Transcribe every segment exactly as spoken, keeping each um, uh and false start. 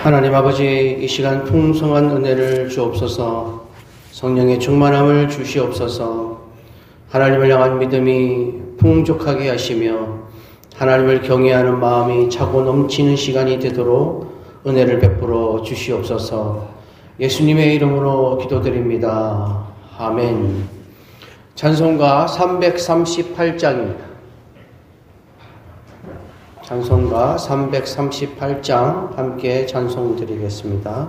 하나님 아버지, 이 시간 풍성한 은혜를 주옵소서. 성령의 충만함을 주시옵소서. 하나님을 향한 믿음이 풍족하게 하시며 하나님을 경외하는 마음이 차고 넘치는 시간이 되도록 은혜를 베풀어 주시옵소서. 예수님의 이름으로 기도드립니다. 아멘. 찬송가 삼백삼십팔 장입니다. 찬송가 삼백삼십팔 장 함께 찬송 드리겠습니다.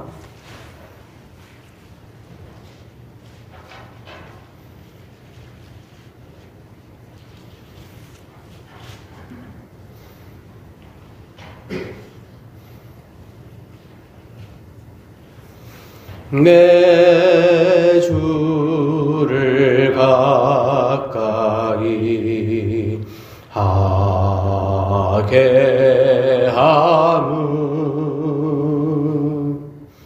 내 주를 가까이 하게 함은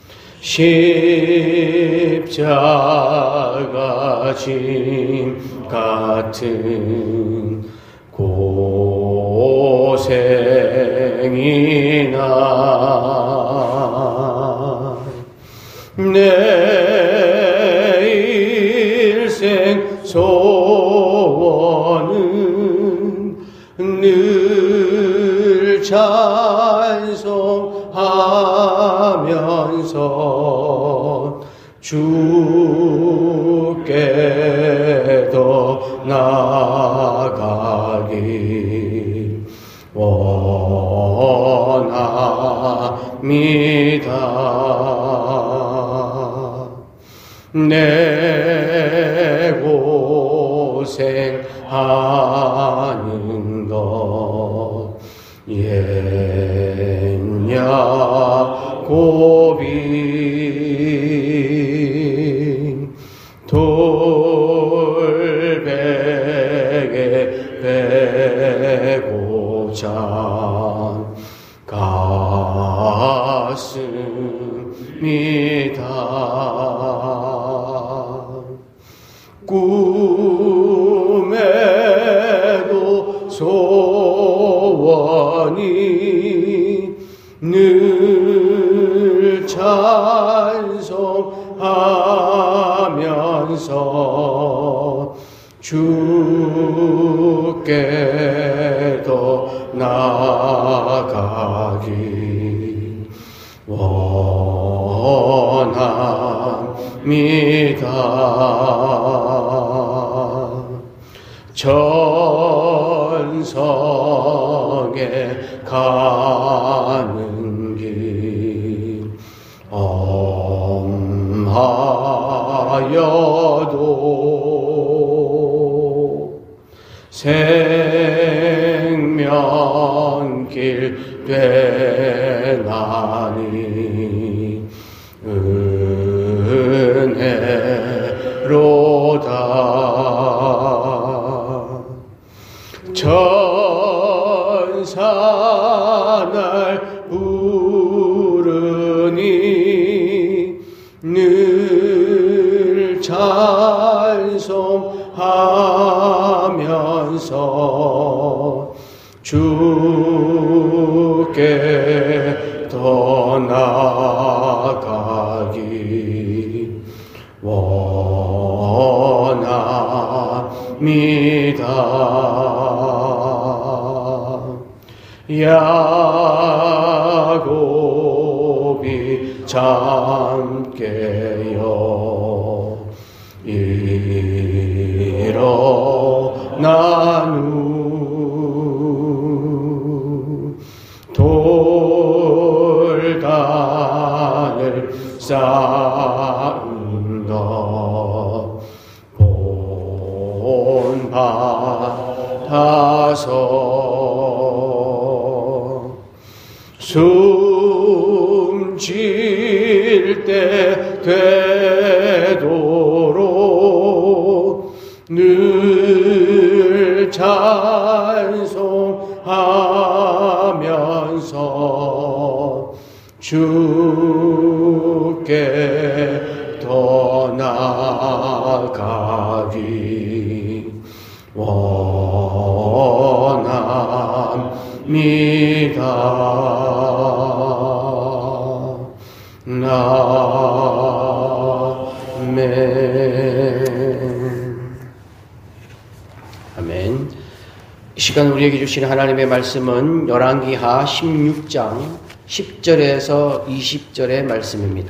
십자가 짐 같은 고생이나 내 일생 소원은 늘 찬송하면서 주께 더 나아가길 원합니다. 내 고생하는 것 옛냐 고비 돌베개 베고 잔 가슴이다. 꿈에도 소원이 늘 찬송하면서 주께 더 나아가길 원합니다. 천성에 가는 길 엄하여도 생명길 되나니 은혜로다. 천사 날 부르니 늘 찬송하면서 주께 더 나아가길 원합니다. 야곱이 참깨여 일어난 후 돌단을 쌓은 것 본받아서 숨질 때 되도록 늘 찬송하면서 주께 더 나아가길 원합니다. 시간 우리에게 주시는 하나님의 말씀은 열왕기하 십육 장 십 절에서 이십 절의 말씀입니다.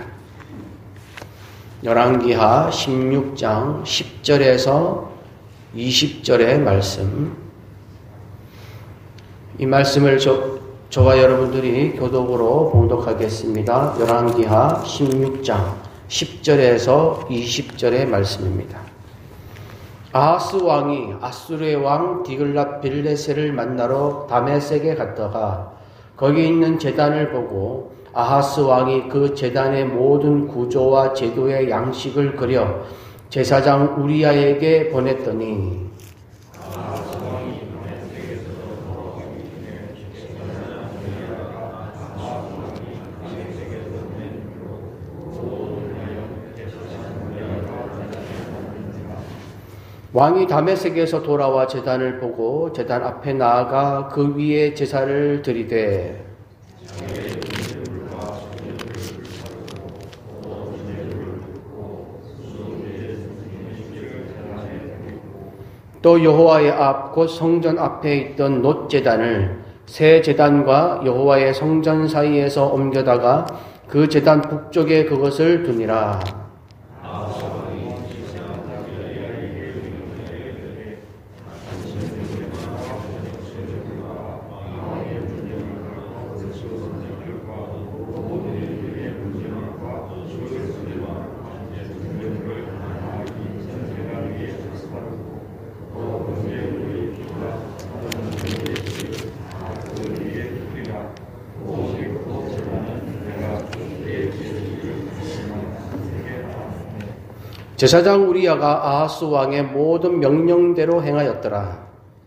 열왕기하 십육 장 십 절에서 이십 절의 말씀. 이 말씀을 저, 저와 여러분들이 교독으로 봉독하겠습니다. 열왕기하 십육 장 십 절에서 이십 절의 말씀입니다. 아하스 왕이 아수르의 왕 디글랏 빌레셋을 만나러 다메섹에 갔다가 거기 있는 제단을 보고 아하스 왕이 그 제단의 모든 구조와 제도의 양식을 그려 제사장 우리야에게 보냈더니 왕이 다메섹에서 돌아와 제단을 보고 제단 앞에 나아가 그 위에 제사를 드리되 또 여호와의 앞 곧 성전 앞에 있던 놋 제단을 새 제단과 여호와의 성전 사이에서 옮겨다가 그 제단 북쪽에 그것을 두니라. 제사장 우리야가 아하스 왕의 모든 명령대로 행하였더라.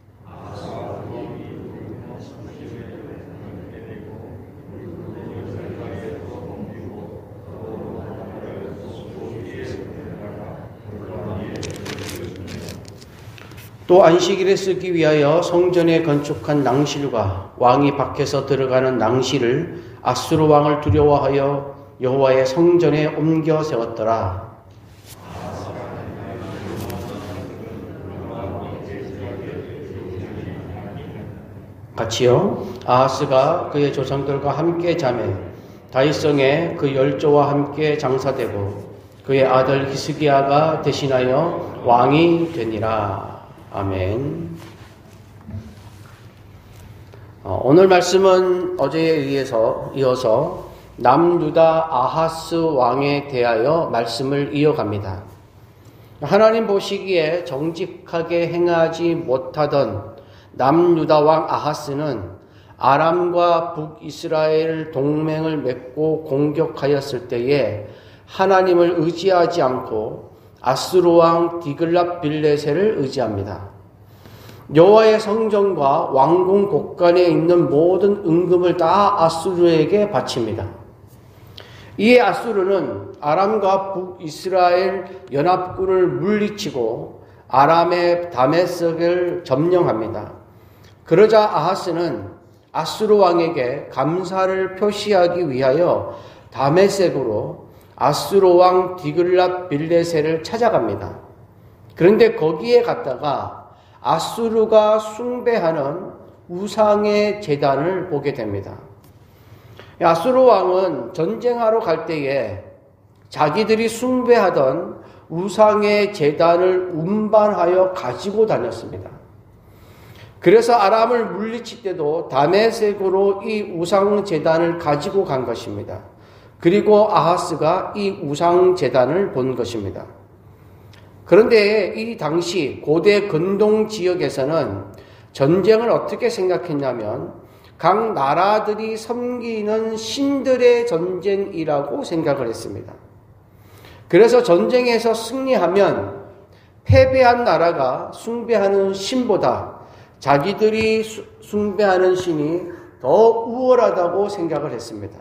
또 안식일에 쓰기 위하여 성전에 건축한 낭실과 왕이 밖에서 들어가는 낭실을 아수르 왕을 두려워하여 여호와의 성전에 옮겨 세웠더라. 같이요. 아하스가 그의 조상들과 함께 자매 다윗성에 그 열조와 함께 장사되고 그의 아들 히스기야가 대신하여 왕이 되니라. 아멘. 어, 오늘 말씀은 어제에 의해서 이어서 남유다 아하스 왕에 대하여 말씀을 이어갑니다. 하나님 보시기에 정직하게 행하지 못하던 남유다 왕 아하스는 아람과 북이스라엘 동맹을 맺고 공격하였을 때에 하나님을 의지하지 않고 아수르 왕 디글랏 빌레셋을 의지합니다. 여호와의 성전과 왕궁 곳간에 있는 모든 은금을 다 아수르에게 바칩니다. 이에 아수르는 아람과 북이스라엘 연합군을 물리치고 아람의 다메섹을 점령합니다. 그러자 아하스는 아수르 왕에게 감사를 표시하기 위하여 다메섹으로 아수르 왕 디글랏 빌레셋을 찾아갑니다. 그런데 거기에 갔다가 아수르가 숭배하는 우상의 제단을 보게 됩니다. 아수르 왕은 전쟁하러 갈 때에 자기들이 숭배하던 우상의 제단을 운반하여 가지고 다녔습니다. 그래서 아람을 물리칠 때도 다메섹으로 이 우상 제단을 가지고 간 것입니다. 그리고 아하스가 이 우상 제단을 본 것입니다. 그런데 이 당시 고대 근동 지역에서는 전쟁을 어떻게 생각했냐면 각 나라들이 섬기는 신들의 전쟁이라고 생각을 했습니다. 그래서 전쟁에서 승리하면 패배한 나라가 숭배하는 신보다 자기들이 숭배하는 신이 더 우월하다고 생각을 했습니다.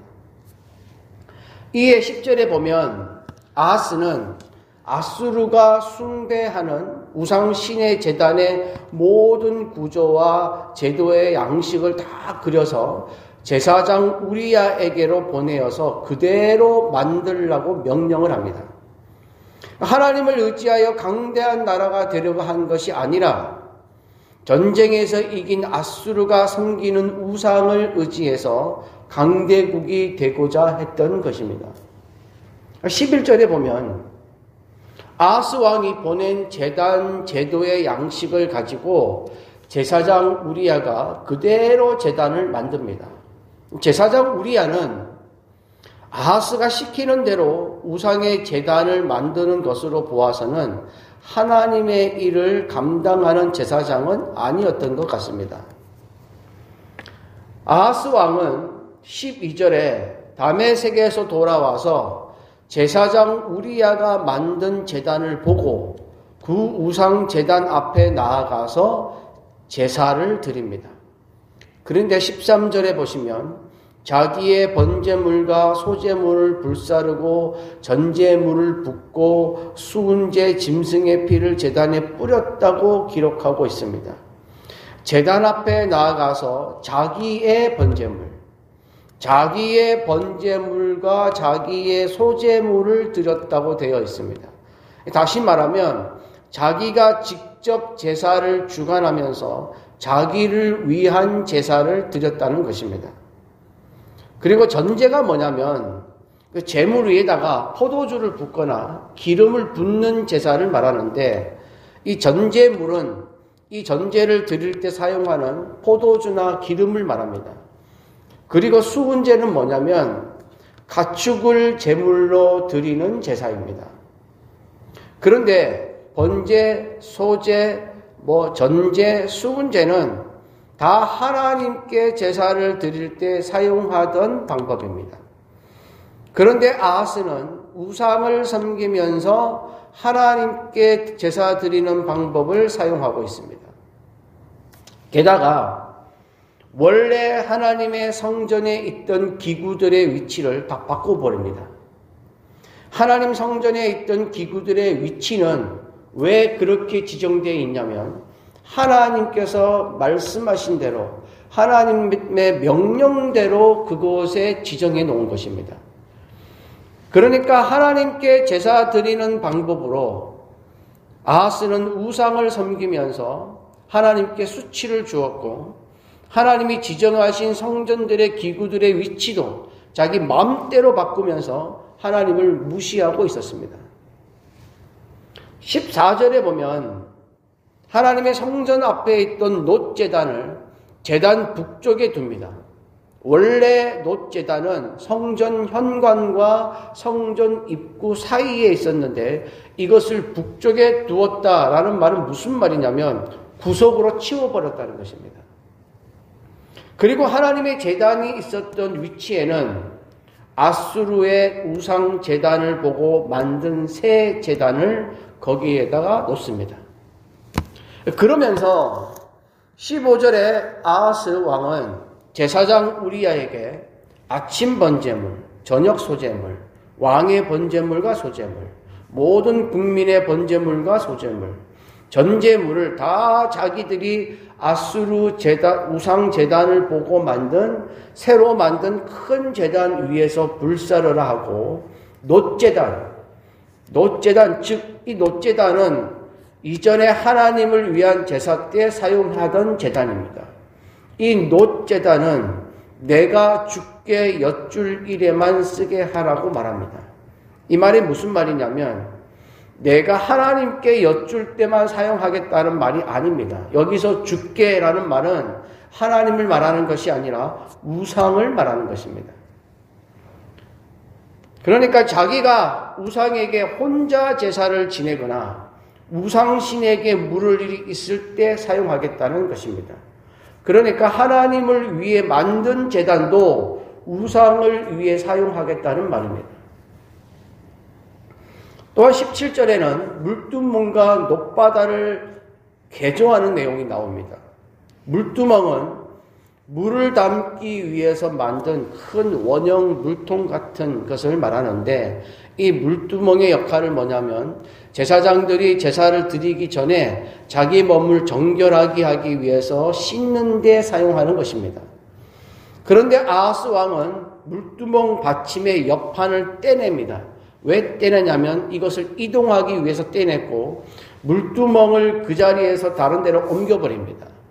이에 십 절에 보면 아하스는 아수르가 숭배하는 우상신의 제단의 모든 구조와 제도의 양식을 다 그려서 제사장 우리야에게로 보내어서 그대로 만들라고 명령을 합니다. 하나님을 의지하여 강대한 나라가 되려고 한 것이 아니라 전쟁에서 이긴 아수르가 섬기는 우상을 의지해서 강대국이 되고자 했던 것입니다. 십일 절에 보면 아하스 왕이 보낸 제단 제도의 양식을 가지고 제사장 우리야가 그대로 제단을 만듭니다. 제사장 우리야는 아하스가 시키는 대로 우상의 제단을 만드는 것으로 보아서는 하나님의 일을 감당하는 제사장은 아니었던 것 같습니다. 아하스 왕은 십이 절에 다메섹에서 돌아와서 제사장 우리야가 만든 제단을 보고 그 우상 제단 앞에 나아가서 제사를 드립니다. 그런데 십삼 절에 보시면 자기의 번제물과 소제물을 불사르고 전제물을 붓고 수은제 짐승의 피를 제단에 뿌렸다고 기록하고 있습니다. 제단 앞에 나아가서 자기의 번제물, 자기의 번제물과 자기의 소제물을 드렸다고 되어 있습니다. 다시 말하면 자기가 직접 제사를 주관하면서 자기를 위한 제사를 드렸다는 것입니다. 그리고 전제가 뭐냐면 그 제물 위에다가 포도주를 붓거나 기름을 붓는 제사를 말하는데, 이 전제물은 이 전제를 드릴 때 사용하는 포도주나 기름을 말합니다. 그리고 수은제는 뭐냐면 가축을 제물로 드리는 제사입니다. 그런데 번제, 소제, 뭐 전제, 수은제는 다 하나님께 제사를 드릴 때 사용하던 방법입니다. 그런데 아하스는 우상을 섬기면서 하나님께 제사 드리는 방법을 사용하고 있습니다. 게다가 원래 하나님의 성전에 있던 기구들의 위치를 다 바꿔버립니다. 하나님 성전에 있던 기구들의 위치는 왜 그렇게 지정되어 있냐면 하나님께서 말씀하신 대로 하나님의 명령대로 그곳에 지정해 놓은 것입니다. 그러니까 하나님께 제사 드리는 방법으로 아하스는 우상을 섬기면서 하나님께 수치를 주었고, 하나님이 지정하신 성전들의 기구들의 위치도 자기 마음대로 바꾸면서 하나님을 무시하고 있었습니다. 십사 절에 보면 하나님의 성전 앞에 있던 놋제단을 제단 북쪽에 둡니다. 원래 놋제단은 성전 현관과 성전 입구 사이에 있었는데 이것을 북쪽에 두었다라는 말은 무슨 말이냐면 구석으로 치워버렸다는 것입니다. 그리고 하나님의 제단이 있었던 위치에는 아수르의 우상 제단을 보고 만든 새 제단을 거기에다가 놓습니다. 그러면서 십오 절에 아하스 왕은 제사장 우리야에게 아침 번제물, 저녁 소제물, 왕의 번제물과 소제물, 모든 국민의 번제물과 소제물, 전제물을 다 자기들이 아수르 제단, 우상 제단을 보고 만든 새로 만든 큰 제단 위에서 불사르라 하고, 놋제단, 놋제단, 즉 이 놋제단은 이전에 하나님을 위한 제사 때 사용하던 제단입니다. 이 놋제단은 내가 주께 여쭐 일에만 쓰게 하라고 말합니다. 이 말이 무슨 말이냐면 내가 하나님께 여쭐 때만 사용하겠다는 말이 아닙니다. 여기서 주께라는 말은 하나님을 말하는 것이 아니라 우상을 말하는 것입니다. 그러니까 자기가 우상에게 혼자 제사를 지내거나 우상신에게 물을 일이 있을 때 사용하겠다는 것입니다. 그러니까 하나님을 위해 만든 제단도 우상을 위해 사용하겠다는 말입니다. 또한 십칠 절에는 물두멍과 놋바다를 개조하는 내용이 나옵니다. 물두멍은 물을 담기 위해서 만든 큰 원형 물통 같은 것을 말하는데, 이 물두멍의 역할은 뭐냐면 제사장들이 제사를 드리기 전에 자기 몸을 정결하게 하기 위해서 씻는 데 사용하는 것입니다. 그런데 아하스 왕은 물두멍 받침의 옆판을 떼냅니다. 왜 떼내냐면 이것을 이동하기 위해서 떼냈고 물두멍을 그 자리에서 다른 데로 옮겨버립니다.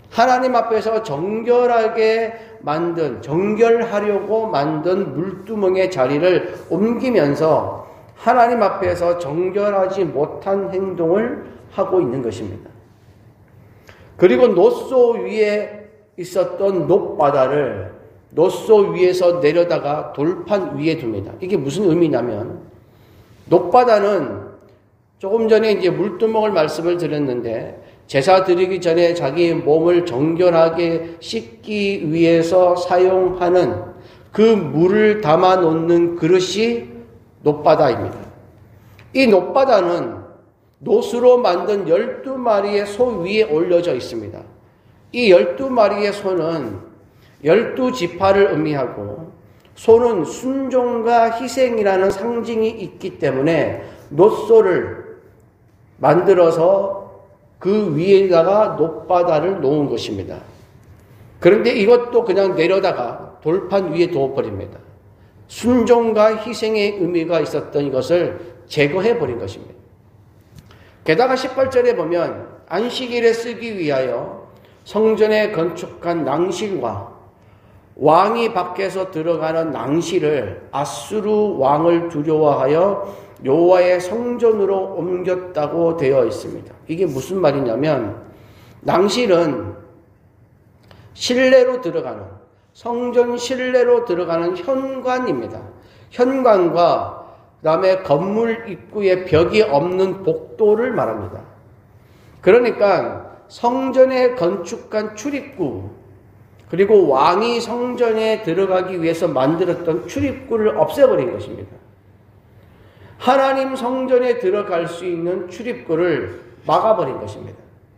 하나님 앞에서 정결하게 만든, 정결하려고 만든 물두멍의 자리를 옮기면서 하나님 앞에서 정결하지 못한 행동을 하고 있는 것입니다. 그리고 놋소 위에 있었던 놋바다를 놋소 위에서 내려다가 돌판 위에 둡니다. 이게 무슨 의미냐면, 놋바다는 조금 전에 이제 물두멍을 말씀을 드렸는데, 제사 드리기 전에 자기 몸을 정결하게 씻기 위해서 사용하는 그 물을 담아 놓는 그릇이 놋바다입니다. 이 놋바다는 놋으로 만든 열두 마리의 소 위에 올려져 있습니다. 이 열두 마리의 소는 열두 지파를 의미하고, 소는 순종과 희생이라는 상징이 있기 때문에 놋소를 만들어서 그 위에다가 놋바다를 놓은 것입니다. 그런데 이것도 그냥 내려다가 돌판 위에 두어버립니다. 순종과 희생의 의미가 있었던 이것을 제거해버린 것입니다. 게다가 십팔 절에 보면 안식일에 쓰기 위하여 성전에 건축한 낭실과 왕이 밖에서 들어가는 낭실을 아수르 왕을 두려워하여 여호와의 성전으로 옮겼다고 되어 있습니다. 이게 무슨 말이냐면, 낭실은 실내로 들어가는, 성전 실내로 들어가는 현관입니다. 현관과 그 다음에 건물 입구에 벽이 없는 복도를 말합니다. 그러니까 성전에 건축한 출입구, 그리고 왕이 성전에 들어가기 위해서 만들었던 출입구를 없애버린 것입니다. 하나님 성전에 들어갈 수 있는 출입구를 막아버린 것입니다.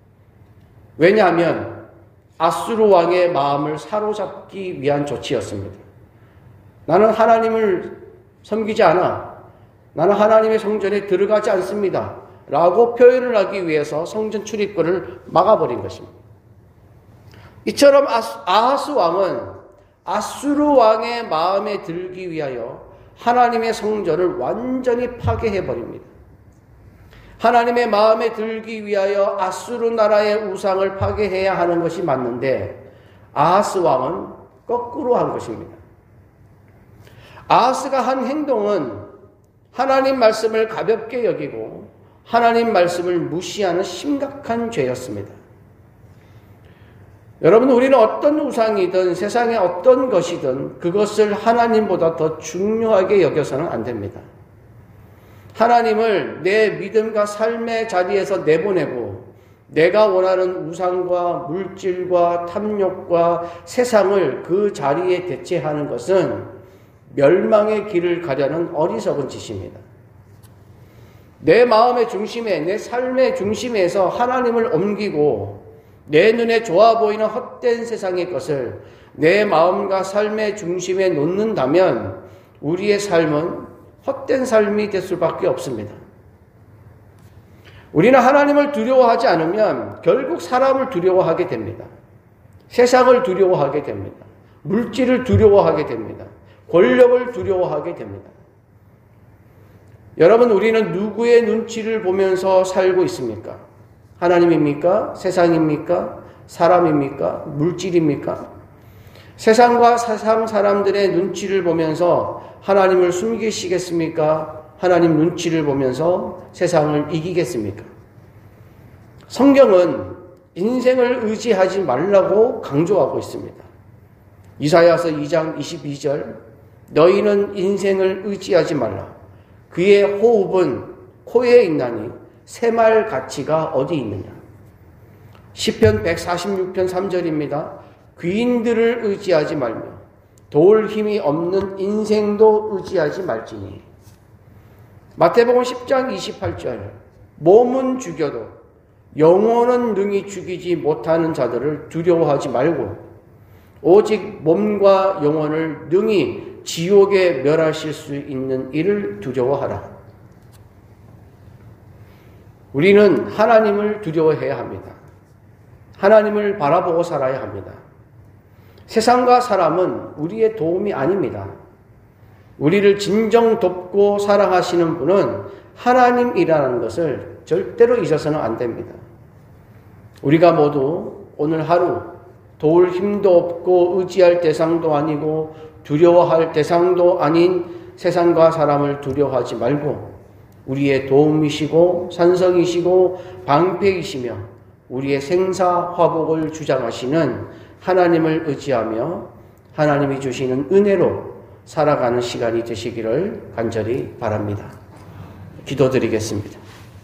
왜냐하면 아수르 왕의 마음을 사로잡기 위한 조치였습니다. 나는 하나님을 섬기지 않아. 나는 하나님의 성전에 들어가지 않습니다. 라고 표현을 하기 위해서 성전 출입구를 막아버린 것입니다. 이처럼 아하스 왕은 아수르 왕의 마음에 들기 위하여 하나님의 성전을 완전히 파괴해버립니다. 하나님의 마음에 들기 위하여 아수르 나라의 우상을 파괴해야 하는 것이 맞는데, 아하스 왕은 거꾸로 한 것입니다. 아하스가 한 행동은 하나님 말씀을 가볍게 여기고 하나님 말씀을 무시하는 심각한 죄였습니다. 여러분, 우리는 어떤 우상이든 세상의 어떤 것이든 그것을 하나님보다 더 중요하게 여겨서는 안 됩니다. 하나님을 내 믿음과 삶의 자리에서 내보내고 내가 원하는 우상과 물질과 탐욕과 세상을 그 자리에 대체하는 것은 멸망의 길을 가려는 어리석은 짓입니다. 내 마음의 중심에, 내 삶의 중심에서 하나님을 옮기고 내 눈에 좋아 보이는 헛된 세상의 것을 내 마음과 삶의 중심에 놓는다면 우리의 삶은 헛된 삶이 될 수밖에 없습니다. 우리는 하나님을 두려워하지 않으면 결국 사람을 두려워하게 됩니다. 세상을 두려워하게 됩니다. 물질을 두려워하게 됩니다. 권력을 두려워하게 됩니다. 여러분, 우리는 누구의 눈치를 보면서 살고 있습니까? 하나님입니까? 세상입니까? 사람입니까? 물질입니까? 세상과 세상 사람들의 눈치를 보면서 하나님을 숨기시겠습니까? 하나님 눈치를 보면서 세상을 이기겠습니까? 성경은 인생을 의지하지 말라고 강조하고 있습니다. 이사야서 이 장 이십이 절, 너희는 인생을 의지하지 말라. 그의 호흡은 코에 있나니 새말 가치가 어디 있느냐. 시편 백사십육 편 삼 절입니다. 귀인들을 의지하지 말며 도울 힘이 없는 인생도 의지하지 말지니. 마태복음 십 장 이십팔 절, 몸은 죽여도 영혼은 능히 죽이지 못하는 자들을 두려워하지 말고 오직 몸과 영혼을 능히 지옥에 멸하실 수 있는 이를 두려워하라. 우리는 하나님을 두려워해야 합니다. 하나님을 바라보고 살아야 합니다. 세상과 사람은 우리의 도움이 아닙니다. 우리를 진정 돕고 사랑하시는 분은 하나님이라는 것을 절대로 잊어서는 안 됩니다. 우리가 모두 오늘 하루 도울 힘도 없고 의지할 대상도 아니고 두려워할 대상도 아닌 세상과 사람을 두려워하지 말고 우리의 도움이시고 산성이시고 방패이시며 우리의 생사화복을 주장하시는 하나님을 의지하며 하나님이 주시는 은혜로 살아가는 시간이 되시기를 간절히 바랍니다. 기도드리겠습니다.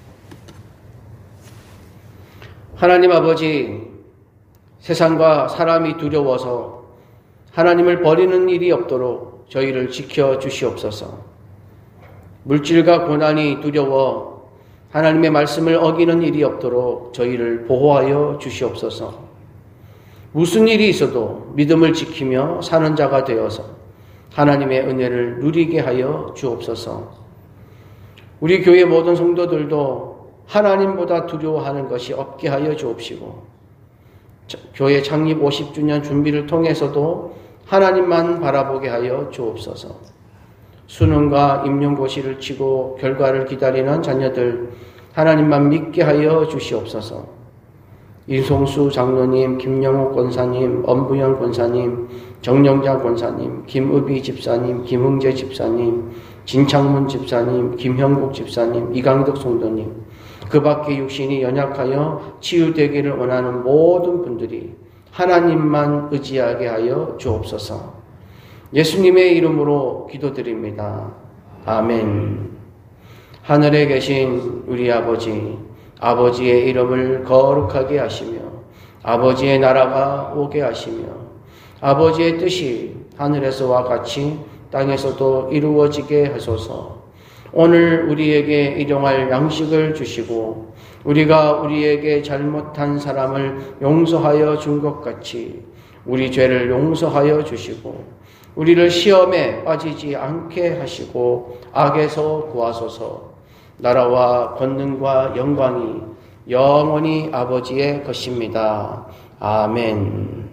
하나님 아버지, 세상과 사람이 두려워서 하나님을 버리는 일이 없도록 저희를 지켜 주시옵소서. 물질과 고난이 두려워 하나님의 말씀을 어기는 일이 없도록 저희를 보호하여 주시옵소서. 무슨 일이 있어도 믿음을 지키며 사는 자가 되어서 하나님의 은혜를 누리게 하여 주옵소서. 우리 교회 모든 성도들도 하나님보다 두려워하는 것이 없게 하여 주옵시고 교회 창립 오십 주년 준비를 통해서도 하나님만 바라보게 하여 주옵소서. 수능과 임용고시를 치고 결과를 기다리는 자녀들 하나님만 믿게 하여 주시옵소서. 이송수 장로님, 김영옥 권사님, 엄부영 권사님, 정영자 권사님, 김의비 집사님, 김흥재 집사님, 진창문 집사님, 김형국 집사님, 이강덕 성도님, 그 밖에 육신이 연약하여 치유되기를 원하는 모든 분들이 하나님만 의지하게 하여 주옵소서. 예수님의 이름으로 기도드립니다. 아멘. 하늘에 계신 우리 아버지, 아버지의 이름을 거룩하게 하시며 아버지의 나라가 오게 하시며 아버지의 뜻이 하늘에서와 같이 땅에서도 이루어지게 하소서. 오늘 우리에게 일용할 양식을 주시고 우리가 우리에게 잘못한 사람을 용서하여 준 것 같이 우리 죄를 용서하여 주시고 우리를 시험에 빠지지 않게 하시고 악에서 구하소서. 나라와 권능과 영광이 영원히 아버지의 것입니다. 아멘.